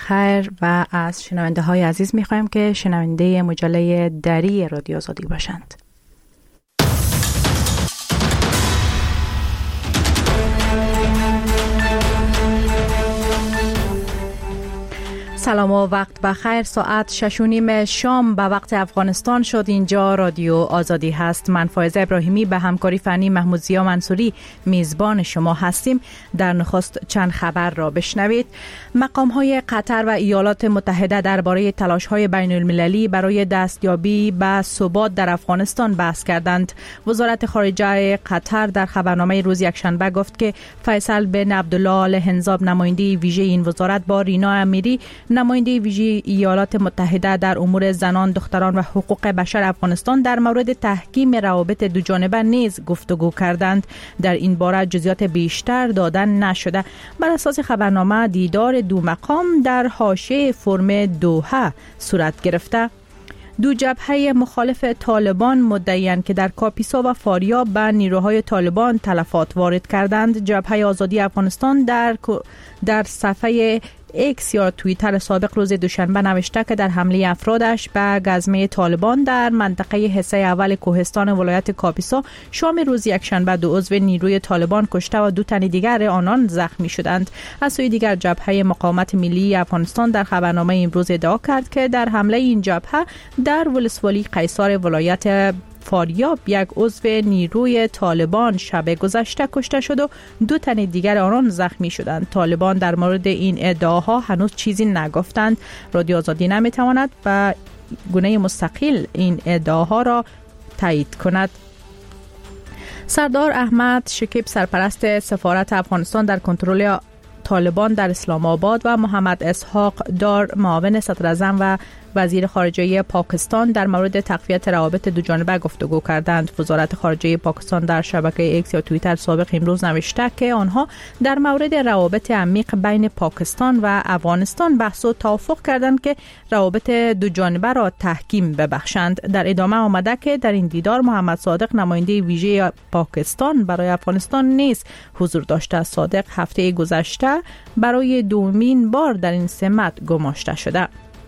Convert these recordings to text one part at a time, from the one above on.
بخیر و از شنونده های عزیز میخوایم که شنونده مجله دری رادیو آزادی باشند. سلام و وقت بخیر. ساعت 6:30 شام به وقت افغانستان شد. اینجا رادیو آزادی هست. من فائزه ابراهیمی به همکاری فنی محمود ضیا منصوری میزبان شما هستیم. در نخست چند خبر را بشنوید. مقام‌های قطر و ایالات متحده درباره تلاش‌های بین‌المللی برای دستیابی به ثبات در افغانستان بحث کردند. وزارت خارجه قطر در خبرنامه روز یکشنبه گفت که فیصل بن عبدالله آل حنظاب نماینده ویژه این وزارت با رینا امیری نماینده ویژه ایالات متحده در امور زنان، دختران و حقوق بشر افغانستان در مورد تحکیم روابط دو جانبه نیز گفتگو کردند. در این باره جزئیات بیشتر دادن نشده. بر اساس خبرنامه دیدار دو مقام در حاشیه فرم دوحه صورت گرفته. دو جبهه مخالف طالبان مدعی‌اند که در کاپیسا و فاریاب به نیروهای طالبان تلفات وارد کردند. جبهه آزادی افغانستان در صفحه ایکس یا توییتر سابق روز دوشنبه نوشته که در حمله افرادش به گزمه طالبان در منطقه حصه اول کوهستان ولایت کاپیسا شام روز یکشنبه 2 عضو نیروی طالبان کشته و 2 تن دیگر آنان زخمی شدند. از سوی دیگر جبهه مقاومت ملی افغانستان در خبرنامه امروز ادعا کرد که در حمله این جبهه در ولسوالی قیصر ولایت فاریاب یک عضو نیروی طالبان شب گذشته کشته شد و 2 تن دیگر آنان زخمی شدند. طالبان در مورد این ادعاها هنوز چیزی نگفتند. رادیو آزادی نمیتواند به گونه مستقل این ادعاها را تایید کند. سردار احمد شکیب سرپرست سفارت افغانستان در کنترل طالبان در اسلام آباد و محمد اسحاق دار معاون صدر اعظم و وزیر خارجه پاکستان در مورد تقویت روابط دو جانبه گفتگو کردند. وزارت خارجه پاکستان در شبکه ایکس یا توییتر سابق امروز نوشته که آنها در مورد روابط عمیق بین پاکستان و افغانستان بحث و توافق کردند که روابط دو جانبه را تحکیم ببخشند. در ادامه آمده که در این دیدار محمد صادق نماینده ویژه پاکستان برای افغانستان نیز حضور داشته. صادق هفته گذشته برای دومین بار در این سمت گماشته شده.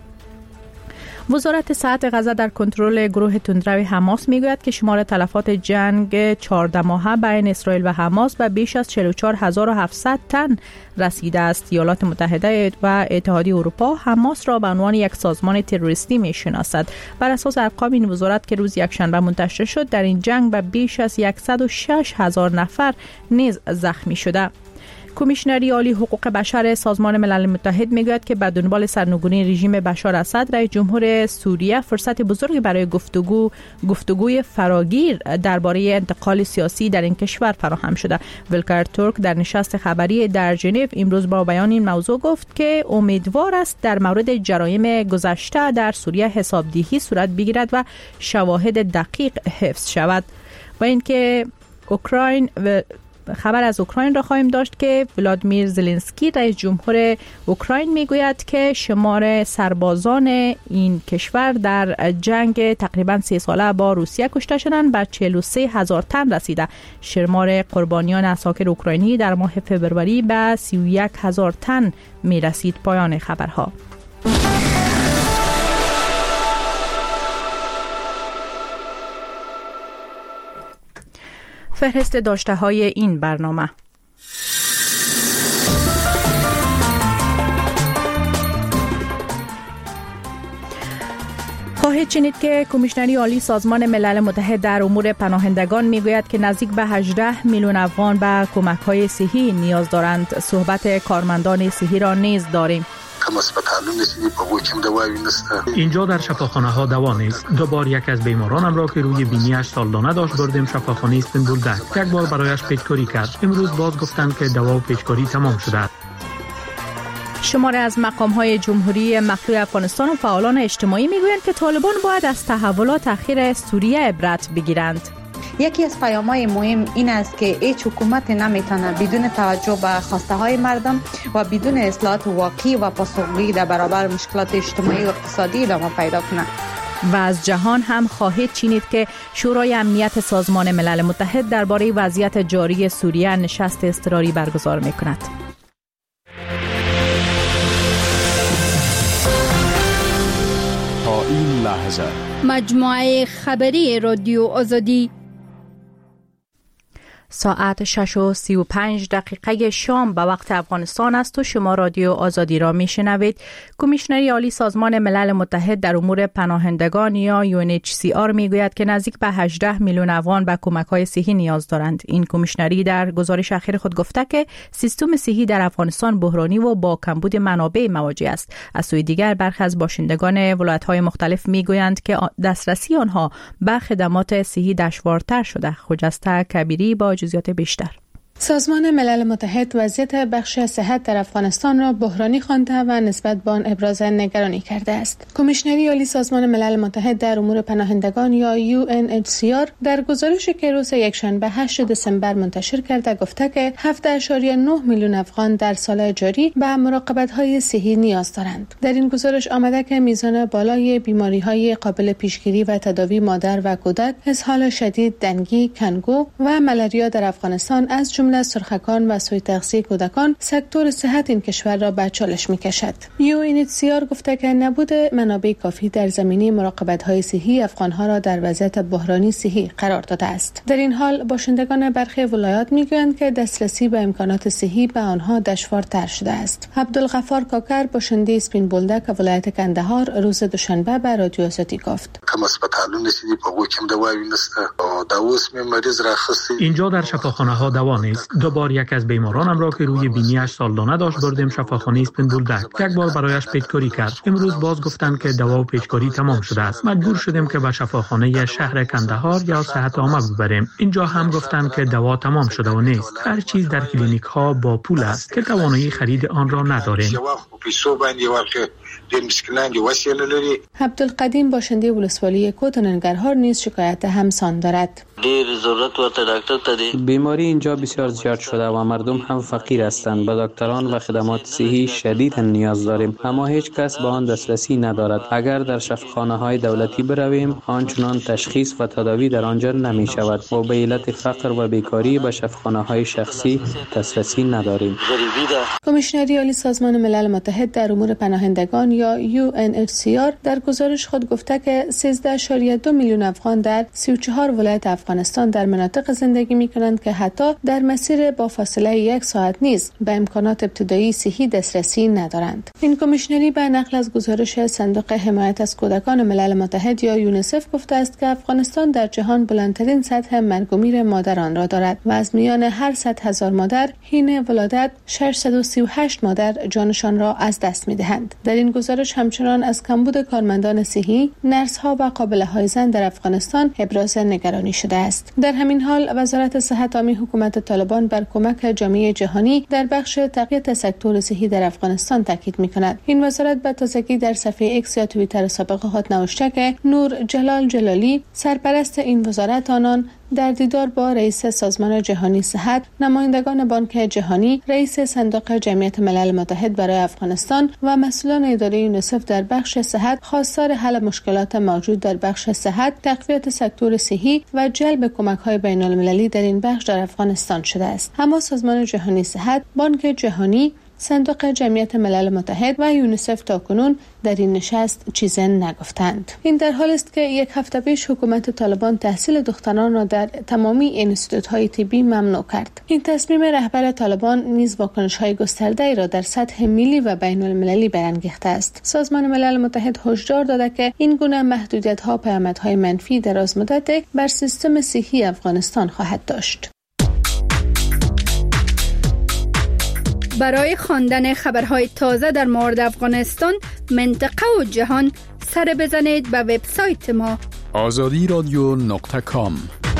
وزارت صحت غزه در کنترل گروه تندروی حماس میگوید که شمار تلفات جنگ 14 ماهه بین اسرائیل و حماس به بیش از 44700 تن رسیده است. ایالات متحده و اتحادیه اروپا حماس را به عنوان یک سازمان تروریستی میشناسد. بر اساس ارقام این وزارت که روز یکشنبه منتشر شد، در این جنگ به بیش از 106,000 نفر نیز زخمی شده. کمیشنری عالی حقوق بشر سازمان ملل متحد میگوید که به دنبال سرنگونی رژیم بشار اسد، رئیس جمهور سوریه فرصت بزرگی برای گفتگوی فراگیر درباره انتقال سیاسی در این کشور فراهم شده. ولکر تورک در نشست خبری در ژنو امروز با بیان این موضوع گفت که امیدوار است در مورد جرایم گذشته در سوریه حسابدهی صورت بگیرد و شواهد دقیق حفظ شود. و اینکه خبر از اوکراین را خواهیم داشت که ولادیمیر زلنسکی رئیس جمهور اوکراین میگوید که شمار سربازان این کشور در جنگ تقریبا 3 ساله با روسیه کشته شدند به 43,000 تن رسیده. شمار قربانیان عساکر اوکراینی در ماه فوریه به 31,000 تن میرسید. پایان خبرها. فهرست داشته های این برنامه. خواهید شنید که کمیشنری عالی سازمان ملل متحد در امور پناهندگان میگوید که نزدیک به 18 میلیون افغان به کمک‌های صحی نیاز دارند. صحبت کارمندان صحی را نیز داریم. اینجا در شفاخانه ها دوا نیست. 2 بار یک از بیمارانم را که روی بینیش سالدانه داشت بردیم شفاخانه استنبول 10. 1 بار برایش پیچکاری کرد. امروز باز گفتند که دوا و پیچکاری تمام شده. شماره از مقام‌های جمهوری مخلوع افغانستان و فعالان اجتماعی میگویند که طالبان باید از تحولات اخیر سوریه عبرت بگیرند. یکی از پیام‌های مهم این است که هیچ حکومت نمیتونه بدون توجه به خواسته‌های مردم و بدون اصلاحات واقعی و پاسخگویی در برابر مشکلات اجتماعی و اقتصادی ادامه پیدا کنه. و از جهان هم خواهید شنید که شورای امنیت سازمان ملل متحد درباره وضعیت جاری سوریه نشست اضطراری برگزار می‌کند. این لحظه مجموعه خبری رادیو آزادی. ساعت 6:35 شام به وقت افغانستان است و شما رادیو آزادی را میشنوید. کمیشنری عالی سازمان ملل متحد در امور پناهندگان یا UNHCR میگوید که نزدیک به 18 میلیون افغان به کمک‌های صحی نیاز دارند. این کمیشنری در گزارش اخیر خود گفته که سیستم صحی در افغانستان بحرانی و با کمبود منابع مواجه است. از سوی دیگر برخی از باشندگان ولایت‌های مختلف میگویند که دسترسی آنها به خدمات صحی دشوارتر شده. خجسته کبیری با جزئیات بیشتر. سازمان ملل متحد وضعیت بخش صحت در افغانستان را بحرانی خوانده و نسبت به آن ابراز نگرانی کرده است. کمیشنری عالی سازمان ملل متحد در امور پناهندگان یا UNHCR در گزارشی که روز یکشنبه 8 دسامبر منتشر کرده گفته که 7.9 میلیون افغان در سال جاری به مراقبت‌های صحی نیاز دارند. در این گزارش آمده که میزان بالای بیماری‌های قابل پیشگیری و تداوی مادر و کودک، اسهال شدید، دنگی، کنگو و ملاریا در افغانستان از جمله سرخکان و سوء تغذیه کودکان سکتور صحت این کشور را به چالش می‌کشد. UNHCR گفته که نبود منابع کافی در زمینه مراقبت‌های صحی افغان‌ها را در وضعیت بحرانی صحی قرار داده است. در این حال باشندگان برخی ولایات می‌گویند که دسترسی به امکانات صحی به آنها دشوارتر شده است. عبدالغفار کاکر باشنده سپین بولدک ولایت کندهار روز دوشنبه به رادیو آزادی گفت: اینجا در شفاخانه‌ها دوا نیست. دوبار یک از بیمارانم را که روی بینیش سالدانه داشت بردیم شفاخانه اسپین بولدک. یک بار برایش پیچکاری کرد. امروز باز گفتند که دوا و پیچکاری تمام شده است. مجبور شدیم که به شفاخانه شهر کندهار یا صحت عامه ببریم. اینجا هم گفتند که دوا تمام شده و نیست. هر چیز در کلینیک ها با پول است که توانایی خرید آن را نداریم. عبدالقدیم باشنده ولسوالی کوت ننگرهار نیز شکایت همسان دارد. بیماری اینجا بسیار زیاد شده و مردم هم فقیر هستند. به دکتران و خدمات صحی شدیداً نیاز داریم، اما هیچ کس به آن دسترسی ندارد. اگر در شفاخانه‌های دولتی برویم، آنچنان تشخیص و تداوی در آنجا نمی شود و به علت فقر و بیکاری به شفاخانه‌های شخصی دسترسی نداریم. کمیشنری عالی سازمان ملل متحد در امور پناهندگان یا UNHCR در گزارش خود گفته که 13.2 میلیون افغان در 34 ولایت افغانستان در مناطق زندگی می‌کنند که حتی در مسیر با فاصله 1 ساعت نیز به امکانات ابتدایی صحی دسترسی ندارند. این کمیشنری به نقل از گزارش صندوق حمایت از کودکان ملل متحد یا یونیسف گفته است که افغانستان در جهان بلندترین سطح مرگ و میر مادران را دارد و از میان هر 100,000 مادر حین ولادت 638 مادر جانشان را از دست می‌دهند. در این گزارش همچنان از کمبود کارمندان صحی، نرس‌ها و قابله‌های زن در افغانستان ابراز نگرانی شده است. در همین حال وزارت صحت عامه حکومت طالبان بر کمک جامعه جهانی در بخش تقویت سکتور صحی در افغانستان تاکید می‌کند. این وزارت به تازگی در صفحه ایکس یا توییتر سابق خود نوشته که نور جلال جلالی سرپرست این وزارت آنان در دیدار با رئیس سازمان جهانی صحت، نمایندگان بانک جهانی، رئیس صندوق جمعیت ملل متحد برای افغانستان و مسئولان اداره یونیسف در بخش صحت خواستار حل مشکلات موجود در بخش صحت، تقویت سکتور صحی و جلب کمک‌های بین‌المللی در این بخش در افغانستان شده است. اما سازمان جهانی صحت، بانک جهانی، صندوق جمعیت ملل متحد و یونیسف تاکنون در این نشست چیزی نگفتند. این در حال است که یک هفته پیش حکومت طالبان تحصیل دختران را در تمامی انستیتوت‌های طبی ممنوع کرد. این تصمیم رهبر طالبان نیز واکنش‌های گسترده‌ای را در سطح ملی و بین‌المللی برانگیخته است. سازمان ملل متحد هشدار داده که این گونه محدودیت‌ها پیامدهای منفی درازمدت بر سیستم صحی افغانستان خواهد داشت. برای خواندن خبرهای تازه در مورد افغانستان، منطقه و جهان سر بزنید به وبسایت ما azadiradyo.com.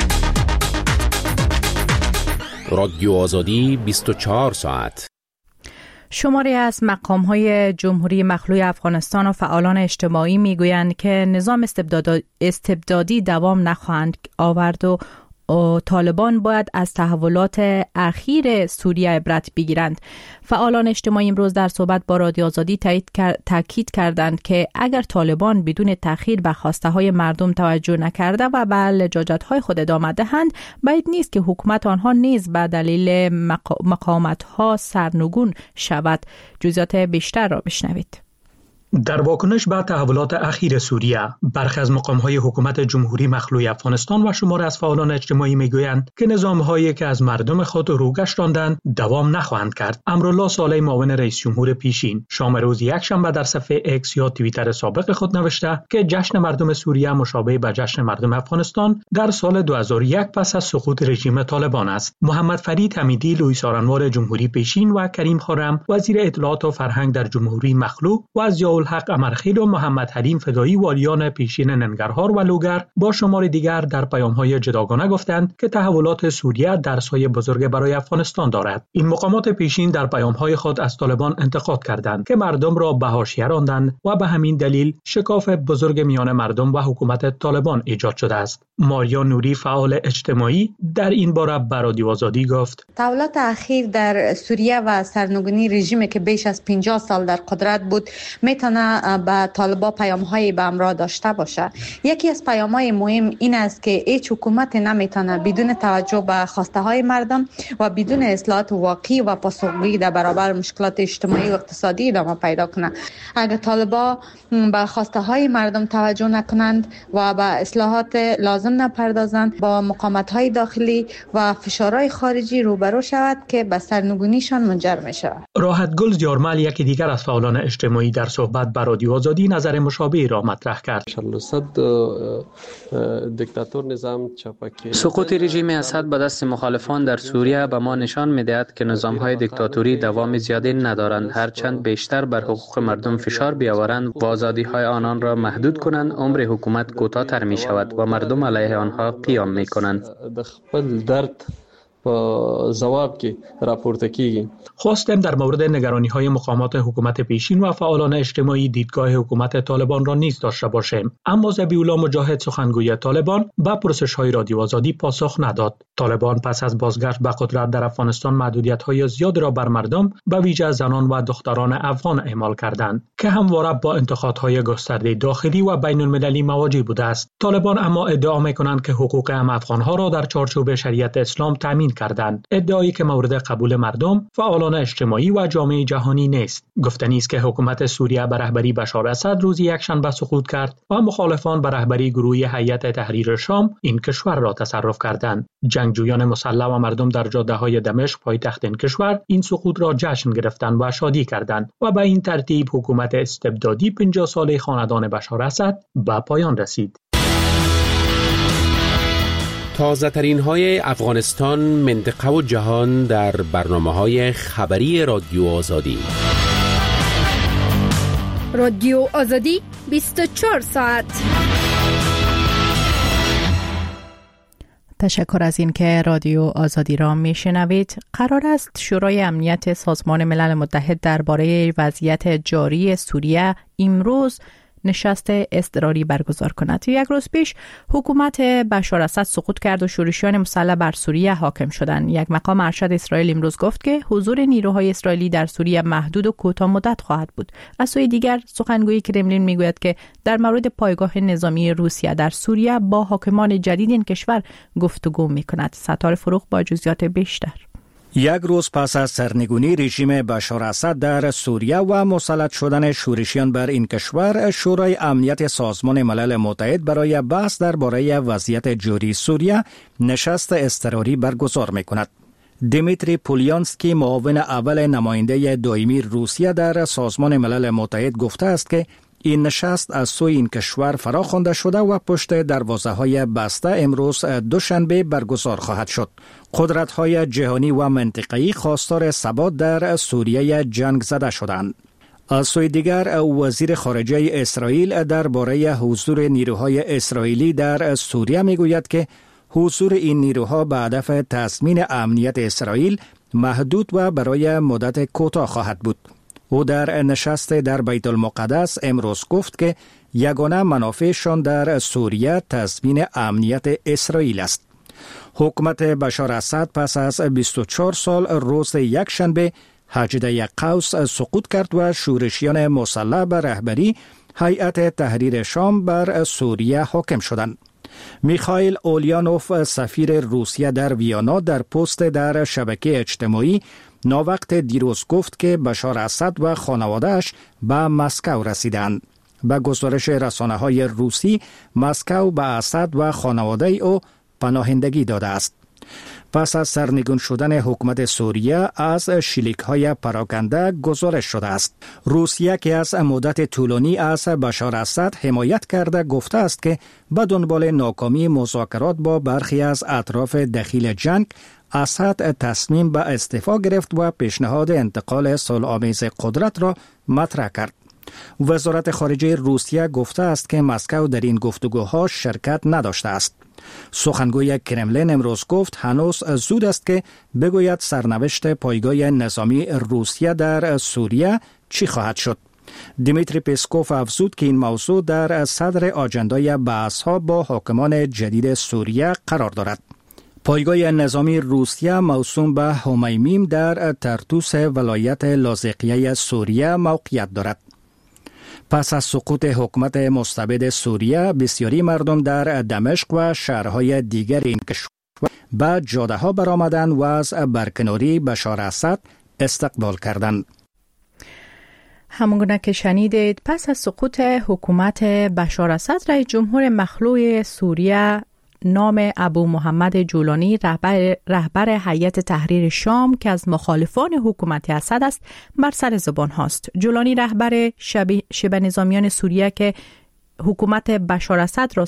رادیو آزادی 24 ساعت. شماری از مقام‌های جمهوری مخلوع افغانستان و فعالان اجتماعی می‌گویند که نظام استبدادی دوام نخواهند آورد و طالبان باید از تحولات اخیر سوریه عبرت بگیرند. فعالان اجتماعی امروز در صحبت با رادیو آزادی تاکید کردند که اگر طالبان بدون تأخیر به خواسته‌های مردم توجه نکرده و به لجاجت‌های خود ادامه دهند، بعید نیست که حکومت آنها نیز به دلیل مقاومت‌ها سرنگون شود. جزئیات بیشتر را بشنوید. در واکنش به تحولات اخیر سوریه، برخی از مقام‌های حکومت جمهوری مخلوع افغانستان و شمار از فعالان اجتماعی میگویند که نظام‌هایی که از مردم خود روگشتاندند دوام نخواهند کرد. امرالله صالح، معاون رئیس جمهور پیشین، شام روز یکشنبه در صفحه اکس یا توییتر سابق خود نوشته که جشن مردم سوریه مشابه به جشن مردم افغانستان در سال 2001 پس از سقوط رژیم طالبان است. محمد فرید حمیدی، لوئیس آرانوار جمهوری پیشین و کریم خرم وزیر اطلاعات و فرهنگ در جمهوری مخلوع و از ضیاءالحق امرخیل و محمد حلیم فدایی، والیان پیشین ننگرهار و لوگر با شمار دیگر در پیام‌های جداگانه گفتند که تحولات سوریه درس‌های بزرگ برای افغانستان دارد. این مقامات پیشین در پیام‌های خود از طالبان انتقاد کردند که مردم را به حاشیه راندند و به همین دلیل شکاف بزرگ میان مردم و حکومت طالبان ایجاد شده است. ماریا نوری، فعال اجتماعی، در این باره به رادیو آزادی گفت: تحولات اخیر در سوریه و سرنگونی رژیمی که بیش از 50 سال در قدرت بود میتونه به طالبان پیام‌های به همراه داشته باشه. یکی از پیام‌های مهم این است که هیچ حکومت نمیتونه بدون توجه به خواسته‌های مردم و بدون اصلاحات واقعی و پاسخگویی در برابر مشکلات اجتماعی و اقتصادی ادامه پیدا کنه. اگر طالبان به خواسته‌های مردم توجه نکنند و به اصلاحات لازم نپردازند، با مقاومت‌های داخلی و فشارهای خارجی روبرو شود که به سرنگونیشان منجر میشه. راحتگل زیارمل، یکی دیگر از فعالان اجتماعی، در صحبت با رادیو آزادی نظر مشابهی را مطرح کرد. سقوط رژیم اسد به دست مخالفان در سوریه به ما نشان می‌دهد که نظام‌های دیکتاتوری دوام زیادی ندارند. هرچند بیشتر بر حقوق مردم فشار بیاورند و آزادی‌های آنان را محدود کنند، عمر حکومت کوتاه‌تر می‌شود و مردم علیه آنها قیام می‌کنند. جواب که راپورته کیږي. خواستم در مورد نگرانی‌های مقامات حکومت پیشین و فعالان اجتماعی دیدگاه حکومت طالبان را نیز داشته باشیم، اما ذبیح‌الله مجاهد، سخنگوی طالبان، به پرسش‌های رادیو آزادی پاسخ نداد. طالبان پس از بازگشت به قدرت در افغانستان محدودیت‌های زیاد را بر مردم، به ویژه زنان و دختران افغان اعمال کردند که همواره با انتقادهای گسترده داخلی و بین‌المللی مواجه بوده است. طالبان اما ادعا می‌کنند که حقوق افغان‌ها را در چارچوب شریعت اسلام تامین کردند، ادعایی که مورد قبول مردم، فعالان اجتماعی و جامعه جهانی نیست. گفتنی است که حکومت سوریه به رهبری بشار اسد روز یکشنبه سقوط کرد و مخالفان به رهبری گروه هیئت تحریر شام این کشور را تصرف کردند. جنگجویان مسلح و مردم در جاده‌های دمشق، پایتخت این کشور، این سقوط را جشن گرفتند و شادی کردند و به این ترتیب حکومت استبدادی 50 ساله خاندان بشار اسد به پایان رسید. تازه ترین های افغانستان، منطقه و جهان در برنامه‌های خبری رادیو آزادی. رادیو آزادی 24 ساعت. تشکر از این که رادیو آزادی را میشنوید. قرار است شورای امنیت سازمان ملل متحد درباره وضعیت جاری سوریه امروز نشست اضطراری برگزار کند. یک روز پیش حکومت بشار اسد سقوط کرد و شورشیان مسلح بر سوریه حاکم شدند. یک مقام ارشد اسرائیل امروز گفت که حضور نیروهای اسرائیلی در سوریه محدود و کوتاه مدت خواهد بود. از سوی دیگر سخنگوی کرملین میگوید که در مورد پایگاه نظامی روسیه در سوریه با حاکمان جدید این کشور گفتگو میکند. ستاره فروغ با جزئیات بیشتر. یک روز پس از سرنگونی رژیم بشار اسد در سوریه و مسلط شدن شورشیان بر این کشور، شورای امنیت سازمان ملل متحد برای بحث درباره وضعیت جاری سوریه نشست اضطراری برگزار می‌کند. دیمیتری پولیانسکی، معاون اول نماینده دائمی روسیه در سازمان ملل متحد، گفته است که این نشست از سوی این کشور فراخوانده شده و پشت دروازه‌های بسته امروز دوشنبه برگزار خواهد شد. قدرت‌های جهانی و منطقه‌ای خواستار ثبات در سوریه جنگ زده شدند. از سوی دیگر وزیر خارجه اسرائیل درباره حضور نیروهای اسرائیلی در سوریه میگوید که حضور این نیروها به هدف تضمین امنیت اسرائیل محدود و برای مدت کوتاه خواهد بود. او در نشست در بیت المقدس امروز گفت که یگانه منافعشان در سوریه تضمین امنیت اسرائیل است. حکومت بشار اسد پس از 24 سال روز یکشنبه 18 قوس سقوط کرد و شورشیان مسلح به رهبری هیئت تحریر شام بر سوریه حاکم شدند. میخائیل اولیانوف، سفیر روسیه در ویانا، در پست در شبکه اجتماعی ناوقت دیروز گفت که بشار اسد و خانواده‌اش به مسکو رسیدند. به گزارش رسانه‌های روسی، مسکو به اسد و خانواده او پناهندگی داده است. پس از سرنگون شدن حکومت سوریه از شلیک‌های پراکنده گزارش شده است. روسیه که از مدت طولانی از بشار اسد حمایت کرده گفته است که به دنبال ناکامی مذاکرات با برخی از اطراف دخیل جنگ، اسد تصمیم به استعفا گرفت و پیشنهاد انتقال صلح‌آمیز قدرت را مطرح کرد. وزارت خارجه روسیه گفته است که مسکو در این گفتگوها شرکت نداشته است. سخنگوی کرملین امروز گفت هنوز زود است که بگوید سرنوشت پایگاه نظامی روسیه در سوریه چی خواهد شد. دیمیتری پسکوف افزود که این موضوع در صدر آجندای بحث‌ها با حاکمان جدید سوریه قرار دارد. پایگاه نظامی روسیه موسوم به همیمیم در ترتوس ولایت لاذقیه سوریه موقعیت دارد. پس از سقوط حکومت مستبد سوریه، بسیاری مردم در دمشق و شهرهای دیگر این کشور به جاده ها برآمدند و از برکناری بشار اسد استقبال کردند. همونگونه که شنیدید، پس از سقوط حکومت بشار اسد، رئیس جمهور مخلوع سوریه نام ابو محمد جولانی رهبر هیئت تحریر شام که از مخالفان حکومت اسد است بر سر زبان هاست. جولانی رهبر شبه نظامیان سوریه که حکومت بشار اسد را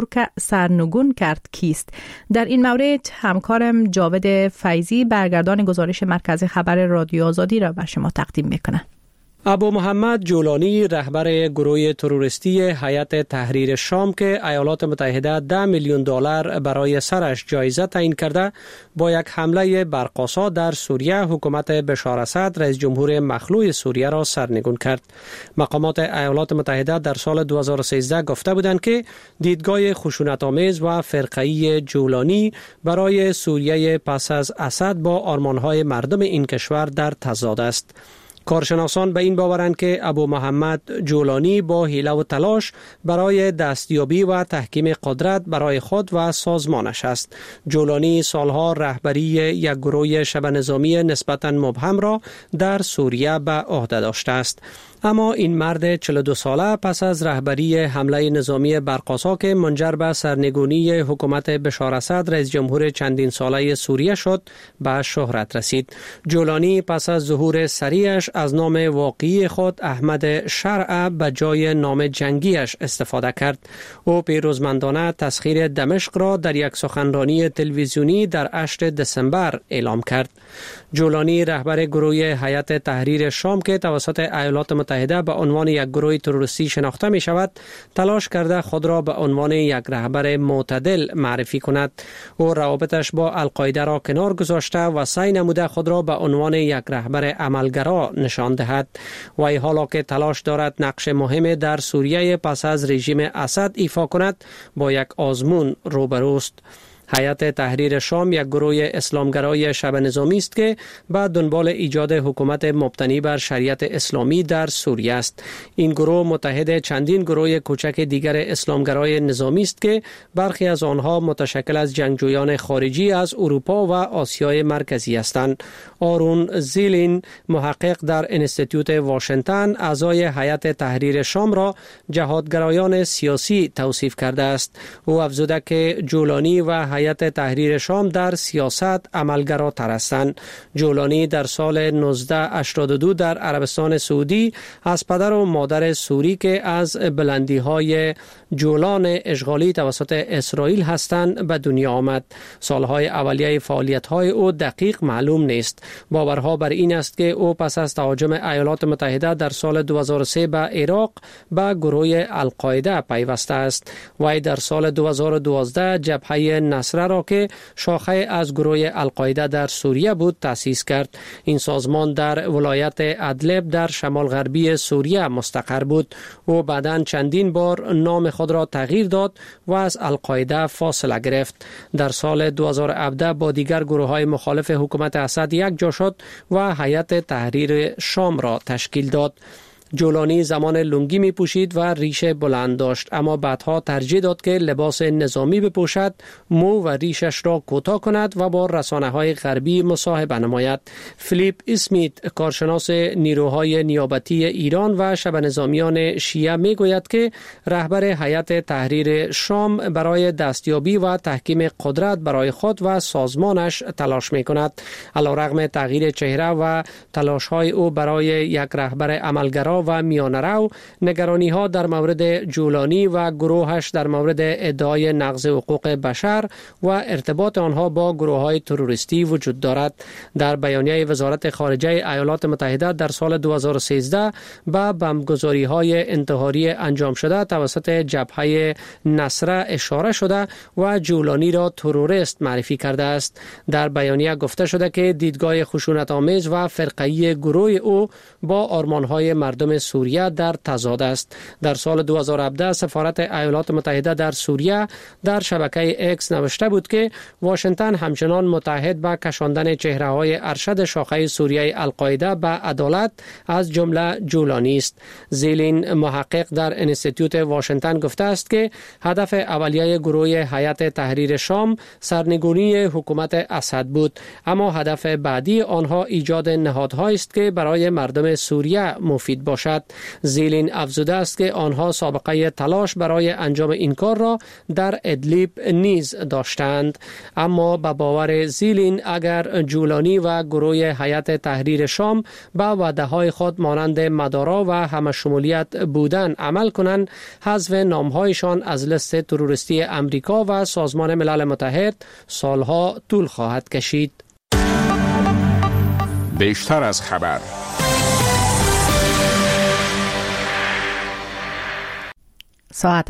سرنگون کرد کیست؟ در این مورد همکارم جاوید فیضی برگردان گزارش مرکز خبر رادیو آزادی را به شما تقدیم میکنه. ابو محمد جولانی رهبر گروه تروریستی هیئت تحریر شام که ایالات متحده $10 میلیون برای سرش جایزه تعیین کرده، با یک حمله برق‌آسا در سوریه حکومت بشار اسد رئیس جمهور مخلوع سوریه را سرنگون کرد. مقامات ایالات متحده در سال 2013 گفته بودند که دیدگاه خشونت‌آمیز و فرقه‌ای جولانی برای سوریه پس از اسد با آرمان‌های مردم این کشور در تضاد است. کارشناسان به این باورند که ابو محمد جولانی با حیله و تلاش برای دستیابی و تحکیم قدرت برای خود و سازمانش است. جولانی سالها رهبری یک گروه شبه نظامی نسبتاً مبهم را در سوریه به عهده داشته است. اما این مرد 42 ساله پس از رهبری حمله نظامی برق‌آسا که منجر به سرنگونی حکومت بشار اسد رئیس جمهور چندین ساله سوریه شد، به شهرت رسید. جولانی پس از ظهور سریعش از نام واقعی خود احمد شرع به جای نام جنگیش استفاده کرد. او پیروزمندانه تسخیر دمشق را در یک سخنرانی تلویزیونی در 8 دسامبر اعلام کرد. جولانی رهبر گروه هیئت تحریر شام که توسط ایالات متحده به عنوان یک گروه تروریستی شناخته می شود، تلاش کرده خود را به عنوان یک رهبر معتدل معرفی کند. او روابطش با القاعده را کنار گذاشته و سعی نموده خود را به عنوان یک رهبر عملگرا نشان دهد. وی حالا که تلاش دارد نقش مهم در سوریه پس از رژیم اسد ایفا کند، با یک آزمون روبروست. هیئت تحریر شام یک گروه اسلامگرای شبه نظامی است که به دنبال ایجاد حکومت مبتنی بر شریعت اسلامی در سوریه است. این گروه متحد چندین گروه کوچک دیگر اسلامگرای نظامی است که برخی از آنها متشکل از جنگجویان خارجی از اروپا و آسیای مرکزی هستند. آرون زیلین، محقق در انستیتوت واشنگتن، اعضای هیئت تحریر شام را جهادگرایان سیاسی توصیف کرده است. او افزوده که جولانی و هیئت تحریر شام در سیاست عملگراتر هستند. جولانی در سال 1982 در عربستان سعودی از پدر و مادر سوری که از بلندی‌های جولان اشغالی توسط اسرائیل هستند به دنیا آمد. سالهای اولیه فعالیت‌های او دقیق معلوم نیست. باورها بر این است که او پس از تهاجم ایالات متحده در سال 2003 به عراق به گروه القاعده پیوسته است. وی در سال 2012 جبهه نصره را که شاخه از گروه القاعده در سوریه بود تأسیس کرد. این سازمان در ولایت ادلب در شمال غربی سوریه مستقر بود. او بعداً چندین بار نام خود را تغییر داد و از القاعده فاصله گرفت. در سال 2017 با دیگر گروه‌های مخالف حکومت اسد یک جا شد و هیئت تحریر شام را تشکیل داد. جولانی زمان لنگی می پوشید و ریش بلند داشت، اما بعدها ترجیح داد که لباس نظامی بپوشد، مو و ریشش را کوتاه کند و با رسانه‌های غربی مصاحبه نماید. فیلیپ اسمیت، کارشناس نیروهای نیابتی ایران و شبه نظامیان شیعه می گوید که رهبر هیئت تحریر شام برای دستیابی و تحکیم قدرت برای خود و سازمانش تلاش می کند. علیرغم تغییر چهره و تلاش های او برای یک رهبر عملگرا و میانه‌رو، نگرانی ها در مورد جولانی و گروهش در مورد ادعای نقض حقوق بشر و ارتباط آنها با گروه های تروریستی وجود دارد. در بیانیه وزارت خارجه ایالات متحده در سال 2013 به بمبگذاری های انتحاری انجام شده توسط جبهه نصره اشاره شده و جولانی را تروریست معرفی کرده است. در بیانیه گفته شده که دیدگاه خشونت‌آمیز و فرقه‌ای گروه او با آرمان‌های مردم سوریه در تضاد است. در سال 2017 سفارت ایالات متحده در سوریه در شبکه اکس نوشته بود که واشنگتن همچنان متحد به کشاندن چهره‌های ارشد شاخه سوریه القاعده به عدالت از جمله جولانی است. زیلین، محقق در انستیتوت واشنگتن، گفته است که هدف اولیه گروه هیئت تحریر شام سرنگونی حکومت اسد بود، اما هدف بعدی آنها ایجاد نهادهایی است که برای مردم سوریه مفید باشد. زیلین افزوده است که آنها سابقه تلاش برای انجام این کار را در ادلیب نیز داشتند. اما به باور زیلین، اگر جولانی و گروه هیئت تحریر شام به وعده‌های خود مانند مدارا و همشمولیت بودن عمل کنند، حذف نام‌هایشان از لیست تروریستی امریکا و سازمان ملل متحد سالها طول خواهد کشید. بیشتر از خبر. ساعت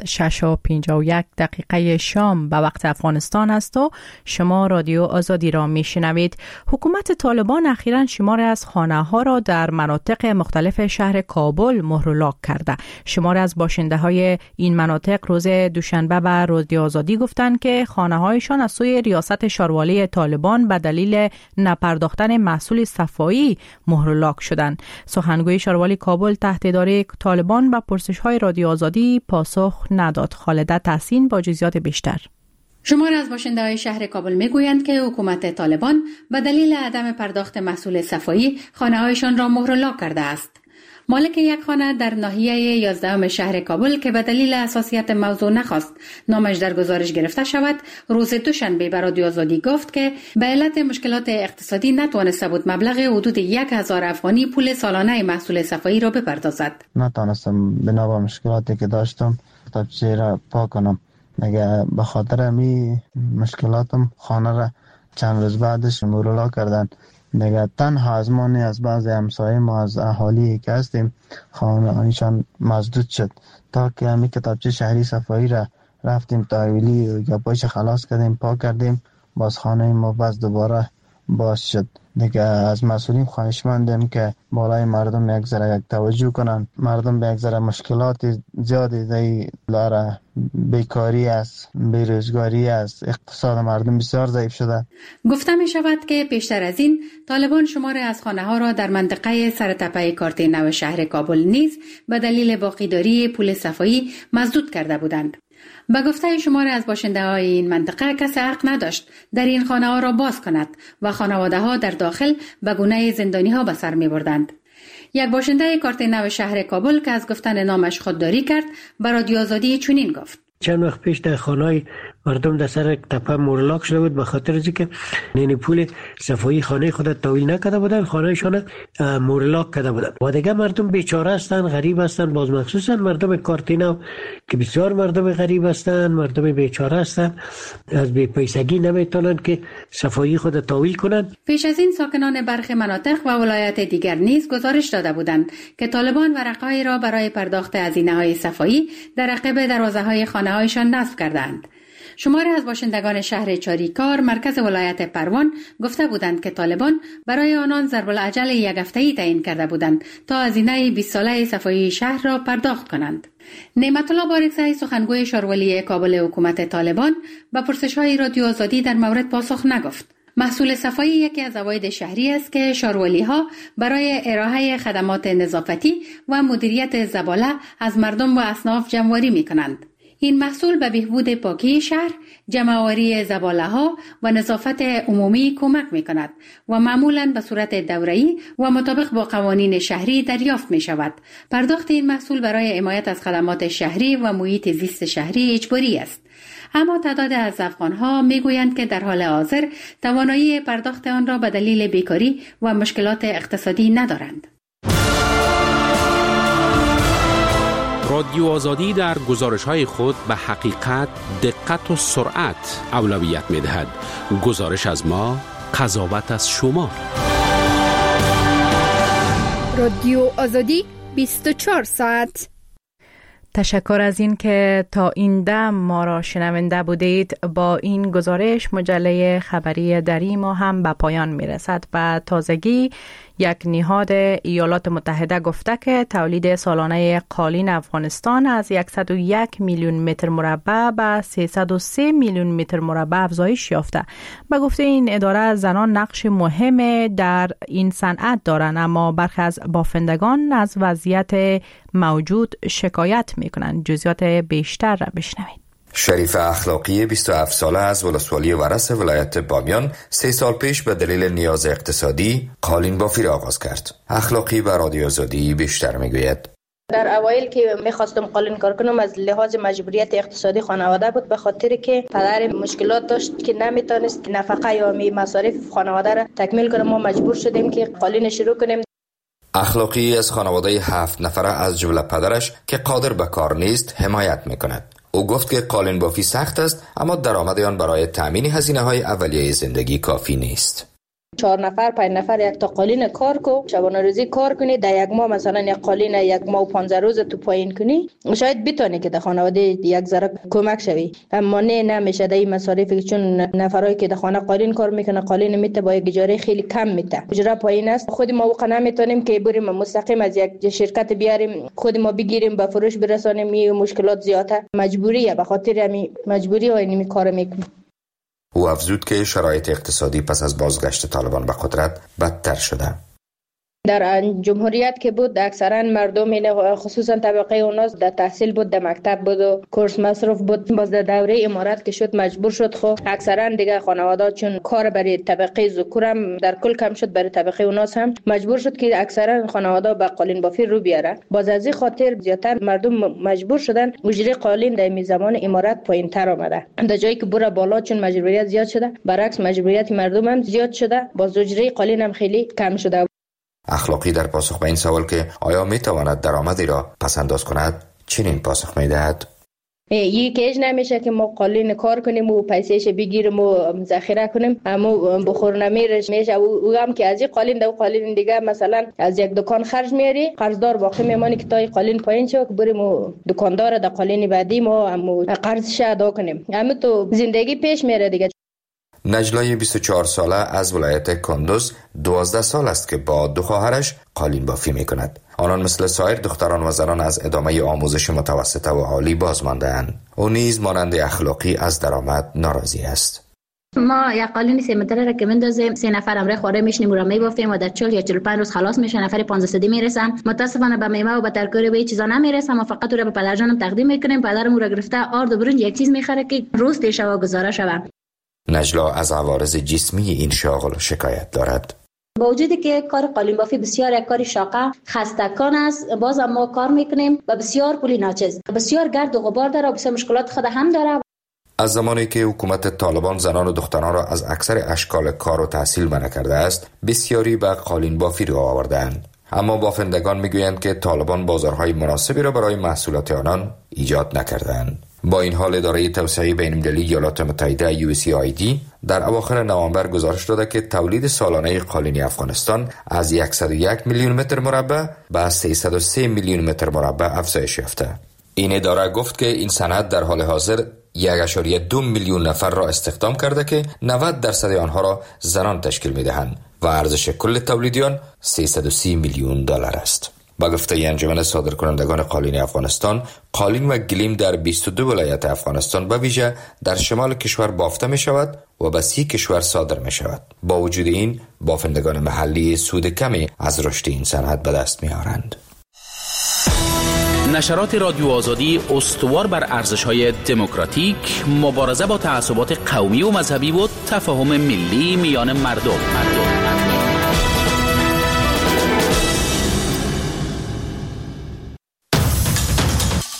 6:51 شام به وقت افغانستان است و شما رادیو آزادی را می شنوید. حکومت طالبان اخیراً شمار از خانه ها را در مناطق مختلف شهر کابل مهر و لاک کرده. شمار از باشنده های این مناطق روز دوشنبه به رادیو آزادی گفتند که خانه هایشان از سوی ریاست شاروالی طالبان به دلیل نپرداختن محصول صفایی مهر و لاک شدند. سخنگوی شاروالی کابل تحت اداره طالبان به پرسش های رادیو آزادی پاسخ نداد. خالده تحسین با جزئیات بیشتر. شمار از باشنده‌های شهر کابل میگویند که حکومت طالبان به دلیل عدم پرداخت محصول صفایی خانه‌هایشان را مهر و لاک کرده است. مالک یک خانه در ناحیه 11 شهر کابل که به دلیل حساسیت موضوع نخواست نامش در گزارش گرفته شود، روز دوشنبه به رادیو آزادی گفت که به علت مشکلات اقتصادی نتوانسته بود مبلغ حدود 1000 افغانی پول سالانه محصول صفایی را بپردازد. نتوانستم بنا به مشکلاتی که داشتم کتابچه را پاک کنم. مگه به خاطر می مشکلاتم خانه را چند روز بعدش مهر و لاک کردند. نگه تنها از ما نه، از بعض همسایه ما، از اهالی که هستیم، خانه آنشان مزدود شد تا که همی کتابچه شهری صفایی را رفتیم تحویلی یا پایش خلاص کردیم، پاک کردیم، باز خانه ما باز دوباره باز شد. دیگه از مسئولین خواهش مندیم که بالای مردم یک ذره توجه کنن. مردم به یک ذره مشکلات زیادی داره، بیکاری است، بیروزگاری است، اقتصاد مردم بسیار ضعیف شده. گفته می شود که پیشتر از این طالبان شماری از خانه ها را در منطقه سرتپه کارت نو شهر کابل نیز به دلیل باقیداری پول صفایی مسدود کرده بودند. به گفته شمار از باشنده های این منطقه کسی حق نداشت در این خانه ها را باز کند و خانواده ها در داخل به گونه زندانی ها به سر می بردند. یک باشنده کارت نو شهر کابل که از گفتن نامش خودداری کرد به رادیو آزادی چنین گفت: چند وقت پیش در خانه‌های مردم در سر تپه مهر لاک شده بود به خاطر اینکه نین پول صفایی خانه خود تحویل نکرده بودن، خانه‌شان مهر لاک کرده بودن. و دیگه مردم بیچاره هستند، غریب هستند، باز مخصوصا مردم کارتینو که بسیار مردم غریب هستند، مردم بیچاره هستند، از بی‌پیسگی نمیتونن که صفایی خود تحویل کنند. پیش از این ساکنان برخی مناطق و ولایات دیگر نیز گزارش داده بودند که طالبان ورقه‌ای را برای پرداخت هزینه‌های صفایی در عقب دروازه‌های خانه‌هایشان نصب کردند. شماری از باشندگان شهر چاریکار مرکز ولایت پروان گفته بودند که طالبان برای آنان ضرب العجل یک هفته‌ای تعیین کرده بودند تا هزینه 20 ساله صفایی شهر را پرداخت کنند. نعمت الله بارکزئی سخنگوی شاروالی کابل حکومت طالبان به پرسش‌های رادیو آزادی در مورد پاسخ نگفت. محصول صفایی یکی از عواید شهری است که شاروالی‌ها برای ارائه خدمات نظافتی و مدیریت زباله از مردم و اصناف جمع‌آوری می‌کنند. این محصول به بهبود پاکی شهر، جمع‌آوری زباله‌ها و نظافت عمومی کمک می‌کند و معمولاً به صورت دوره‌ای و مطابق با قوانین شهری دریافت می‌شود. پرداخت این محصول برای حمایت از خدمات شهری و محیط زیست شهری اجباری است. اما تعداد از افغان‌ها می‌گویند که در حال حاضر توانایی پرداخت آن را به دلیل بیکاری و مشکلات اقتصادی ندارند. رادیو آزادی در گزارش‌های خود به حقیقت، دقت و سرعت اولویت می‌دهد. گزارش از ما، قضاوت از شما. رادیو آزادی 24 ساعت. تشکر از این که تا این دم ما را شنونده بودید. با این گزارش مجله خبری دری ما هم به پایان میرسد. به تازگی یک نهاد ایالات متحده گفته که تولید سالانه قالین افغانستان از 101 میلیون متر مربع به 303 میلیون متر مربع افزایش یافته. به گفته این اداره زنان نقش مهم در این صنعت دارند، اما برخی از بافندگان از وضعیت موجود شکایت میکنند. جزئیات بیشتر را بشنوید. شریف اخلاقی 27 ساله از ولسوالی ورس ولایت بامیان 3 سال پیش به دلیل نیاز اقتصادی قالین بافی را آغاز کرد. اخلاقی به رادیو آزادی بیشتر میگوید. در اوایل که میخواستم قالین کار کنم از لحاظ مجبوریت اقتصادی خانواده بود، به خاطر که پدر مشکلات داشت که نمیتونست نفقه یا مصارف خانواده را تکمیل کنه. ما مجبور شدیم که قالین شروع کنیم. اخلاقی از خانواده 7 نفره از جمله پدرش که قادر به کار نیست حمایت میکند. او گفت که قالین بافی سخت است، اما درآمد آن برای تامین هزینه‌های اولیه زندگی کافی نیست. 4 نفر 5 نفر یک تا قالین کار کو، شبانه روزی کار کنی، در یک ماه مثلا یک قالین یک ماه و 15 روز تو پایین کنی، شاید بتونی که در خانواده یک ذره کمک شوی. اما نمیشه در این مصارفی، چون نفرایی که در خانه قالین کار میکنه قالین میته با یک اجاره خیلی کم میته، اجاره پایین است. خود ما واقعا نمیتونیم که بریم مستقیم از یک شرکت بیاریم خود ما بگیریم به فروش برسانیم. این مشکلات زیاده، مجبوریه، به خاطر همین مجبوری و این کارو میکنیم. او افزود که شرایط اقتصادی پس از بازگشت طالبان به قدرت بدتر شده. در جمهوریت که بود اکثرا مردم خصوصا طبقه اوناس در تحصیل بود، در مکتب بود و کورس مصرف بود. باز در دوره امارت که شد مجبور شد خب اکثرا دیگه خانواده چون کار برای طبقه ذکورم در کل کم شد، برای طبقه اوناس هم مجبور شد که اکثرا خانواده به قالین بافی رو بیاره. باز از این خاطر زیاتر مردم مجبور شدن اجره قالین در می زمان امارت پایینتر آمده. در جایی که بره بالا چون مجبوریت زیاد شده، برعکس مجبوریت مردم هم زیاد شده، باز اجره قالین هم خیلی کم شده. اخلاقی در پاسخ به این سوال که آیا میتواند درآمدی را پس انداز کند چنین پاسخ میدهد. این کیج نمیشه که ما قالین کار کنیم و پیسهش بگیریم و ذخیره کنیم، اما بخور نمیرش میشه. او هم که از این قالین دو قالین دیگه مثلا از یک دکان خرج میاری، قرضدار باقی میمانی که تا این قالین پایین شه بریم و دکاندار در قالین بعدی ما قرضش ادا کنیم. اما تو زندگی پیش میره دیگه. نجلای 24 ساله از ولایت کندوز 12 سال است که با 2 خواهرش قالین بافی می کند. آنان مثل سایر دختران و زنان از ادامه آموزش متوسطه و عالی باز مانده‌اند. او نیز مانند اخلاقی از درآمد ناراضی است. ما یک قالین 3 متره را که میندازیم 3 نفر امره خوره میشنیم و میبافیم و در 40 یا 45 روز خلاص میشه. نفر 15 میرسم. متاسفانه به میوه و به ترکاری و این چیزا نمیرسم و فقط او را به پدرجانم تقدیم میکنیم. پدرم او را گرفته آرد و برنج یک چیز میخره که روز تیشه و گزاره شوه. نجلا از عوارض جسمی این شاغل شکایت دارد. با وجودی که کار قالین بافی بسیار یک کار شاقه خستکان است، باز ما کار میکنیم و بسیار پولی ناچیز، بسیار گرد و غبار داره و بسیار مشکلات خود هم داره. از زمانی که حکومت طالبان زنان و دختران را از اکثر اشکال کار و تحصیل منع کرده است، بسیاری به قالین بافی رو آوردند. اما بافندگان میگویند که طالبان بازارهای مناسبی را برای محصولات آنان ایجاد نکردند. با این حال اداره توسعه بین‌المللی ایالات متحده USAID در اواخر نوامبر گزارش داده که تولید سالانه قالینی افغانستان از 101 میلیون متر مربع به 303 میلیون متر مربع افزایش یافته. این اداره گفت که این صنعت در حال حاضر 1.2 میلیون نفر را استخدام کرده که 90% آنها را زنان تشکیل می‌دهند و ارزش کل تولید آن $330 میلیون است. با گفته انجمن صادرکنندگان قالین افغانستان، قالین و گلیم در 22 ولایت افغانستان به ویژه در شمال کشور بافته می شود و به 30 کشور صادر می شود. با وجود این، بافندگان محلی سود کمی از رشد این صنعت به دست می آورند. نشرات رادیو آزادی استوار بر ارزش‌های دموکراتیک، مبارزه با تعصبات قومی و مذهبی و تفاهم ملی میان مردم.